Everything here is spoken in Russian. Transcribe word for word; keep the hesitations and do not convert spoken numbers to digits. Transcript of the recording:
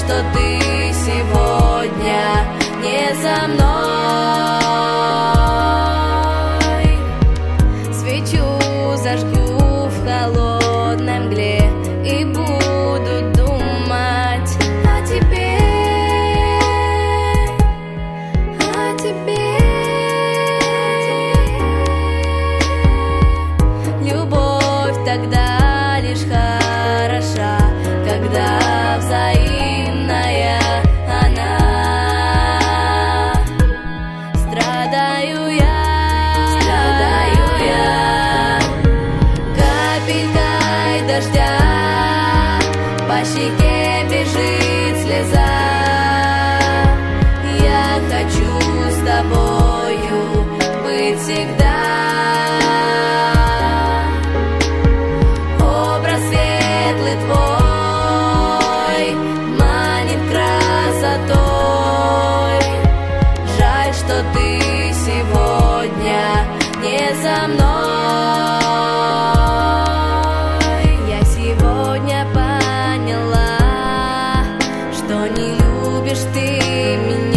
что ты сегодня не со мной. Свечу зажгу в холодной мгле и буду думать о тебе, о тебе. Любовь тогда лишь хороша, когда взаимная она. Страдаю я, страдаю я капелькой дождя, по щеке бежит слеза. Я хочу с тобою быть всегда. Образ светлый твой манит красотой. Жаль, что ты сегодня не со мной. Я сегодня поняла, что не любишь ты меня.